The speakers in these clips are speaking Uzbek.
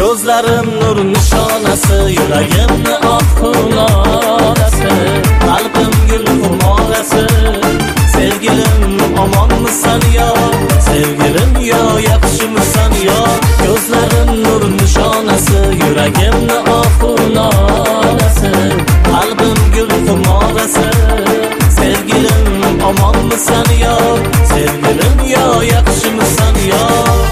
Ko'zlarim nur nishonasi, yuragimni oq xulolasi, qalbim gul xumorasi. Sevgilim omonmisan yo, sevgilim yo, yaxshimisan yo? Ko'zlarim nur nishonasi, yuragimni oq xulolasi, qalbim gul xumorasi. Sevgilim omonmisan yo, sevgilim yo, yaxshimisan yo?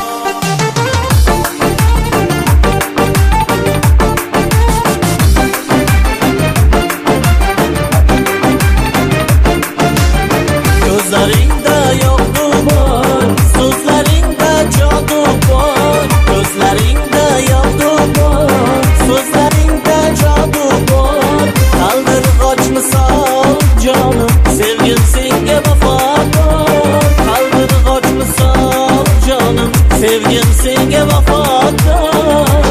Ko'zlaringda yo'qdu bor, so'zlaringda jodu bor. Ko'zlaringda yo'qdu bor, so'zlaringda jodu bor. Qaldirg'och misol jonim, sevgim senga vafodor. Qaldirg'och misol jonim, sevgim senga vafodor.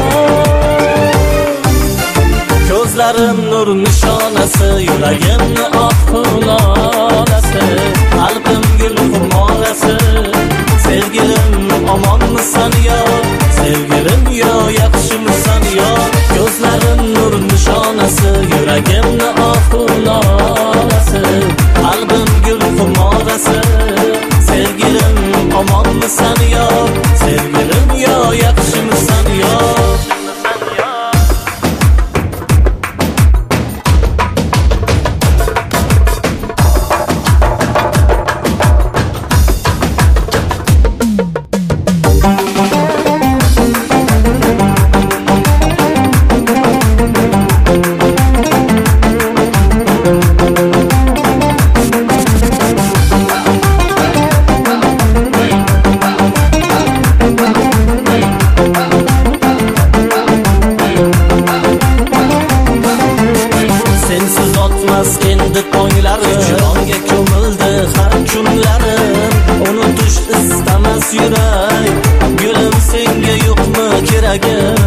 Ko'zlarim nur nishonasi, yuragimni oq xulolasi, qalbim gul xumorasi. Sevgilim omonmisan yo, sevgilim yo, yaxshimisan yo? Ko'zlarim nur nishonasi, yuragimni oq xulolasi, qalbim gul xumorasi. Sevgilim omonmisan yo, sevgilim yo, yaxshimisan yo? Sensiz o'tmas endi tonglarim, jonga ko'mildi har kunlarim. Unutish istamas yurak, gulim senga yo'qmi keragim?